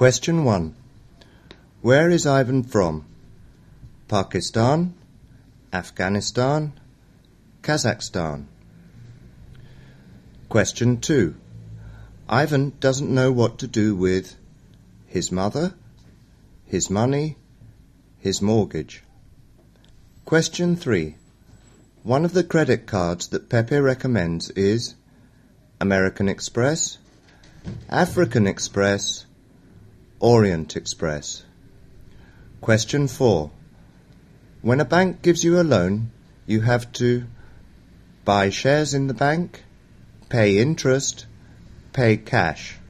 Question 1. Where is Ivan from? Pakistan, Afghanistan, Kazakhstan. Question 2. Ivan doesn't know what to do with his mother, his money, his mortgage. Question 3. One of the credit cards that Pepe recommends is American Express, African Express, Orient Express. Question 4. When a bank gives you a loan, you have to buy shares in the bank, pay interest, pay cash.